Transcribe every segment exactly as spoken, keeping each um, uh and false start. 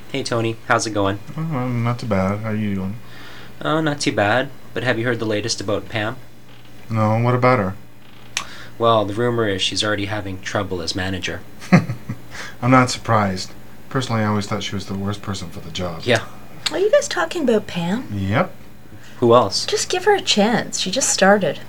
Hey Tony, how's it going? Oh, not too bad. How are you doing? Oh, not too bad. But have you heard the latest about Pam? No, what about her? Well, the rumor is she's already having trouble as manager. I'm not surprised. Personally, I always thought she was the worst person for the job. Yeah. Are you guys talking about Pam? Yep. Who else? Just give her a chance. She just started.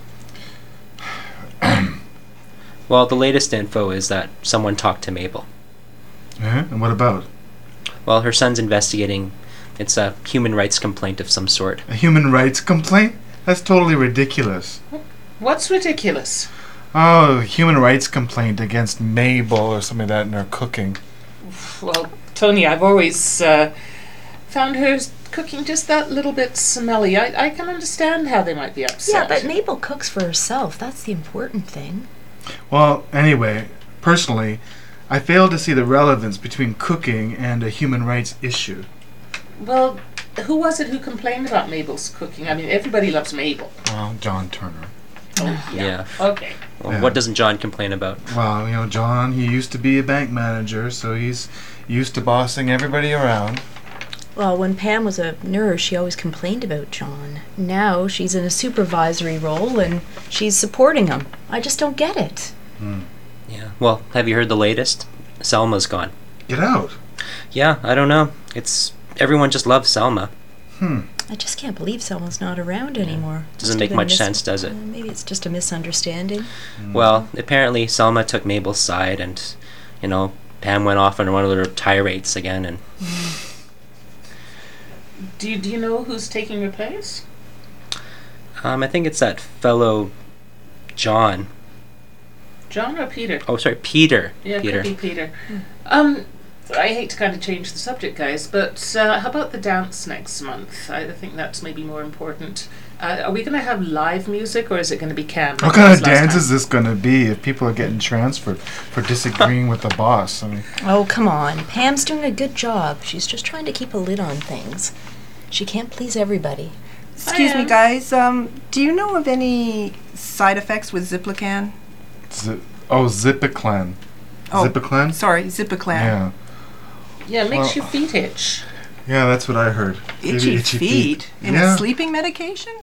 Well, the latest info is that someone talked to Mabel. Uh-huh. And what about? Well, her son's investigating. It's a human rights complaint of some sort. A human rights complaint? That's totally ridiculous. What's ridiculous? Oh, human rights complaint against Mabel or something like that in her cooking. Well, Tony, I've always uh, found her cooking just that little bit smelly. I, I can understand how they might be upset. Yeah, but Mabel cooks for herself. That's the important thing. Well, anyway, personally, I fail to see the relevance between cooking and a human rights issue. Well, who was it who complained about Mabel's cooking? I mean, everybody loves Mabel. Well, John Turner. Oh, Yeah. Okay. Well, Yeah. what doesn't John complain about? Well, you know, John, he used to be a bank manager, so he's used to bossing everybody around. Well, when Pam was a nurse, she always complained about John. Now she's in a supervisory role and she's supporting him. I just don't get it. Hmm. Yeah. Well, have you heard the latest? Selma's gone. Get out. Yeah, I don't know. It's everyone just loves Selma. Hmm. I just can't believe someone's not around anymore. Doesn't Must make have been much mis- sense, does it? Uh, maybe it's just a misunderstanding. Well, apparently Selma took Mabel's side, and you know Pam went off on one of her tirades again, and Do you, do you know who's taking her place? um, I think it's that fellow John. John or Peter? Oh, sorry, Peter. Yeah, Peter. could be Peter. Um, I hate to kind of change the subject, guys, but uh, how about the dance next month? I think that's maybe more important. Uh, are we going to have live music, or is it going to be cam? What kind of dance is this going to be if people are getting transferred for disagreeing with the boss? I mean, Oh, come on. Pam's doing a good job. She's just trying to keep a lid on things. She can't please everybody. Excuse me, am. guys. Um, do you know of any side effects with Zipliclan? zi- oh, Zipiclan. Oh, Zipiclan? Sorry, Zipliclan. Yeah. Yeah, it makes Well- your feet itch. Yeah, that's what I heard. Itchy, Itchy feet. In Yeah. a sleeping medication?